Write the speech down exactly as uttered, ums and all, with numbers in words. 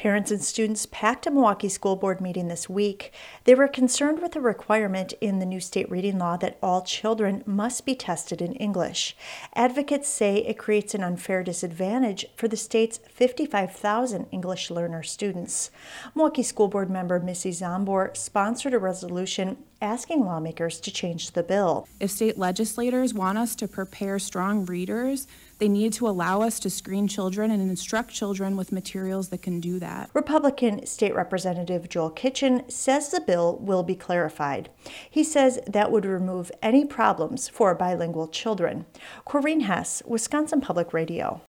Parents and students packed a Milwaukee School Board meeting this week. They were concerned with a requirement in the new state reading law that all children must be tested in English. Advocates say it creates an unfair disadvantage for the state's fifty-five thousand English learner students. Milwaukee School Board member Missy Zombor sponsored a resolution asking lawmakers to change the bill. If state legislators want us to prepare strong readers, they need to allow us to screen children and instruct children with materials that can do that. Republican State Representative Joel Kitchen says the bill will be clarified. He says that would remove any problems for bilingual children. Corrine Hess, Wisconsin Public Radio.